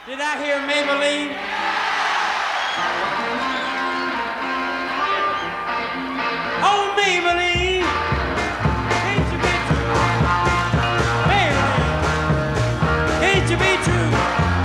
Did I hear Maybelline? Oh, Maybelline, can't you be true? Maybelline, can't you be true?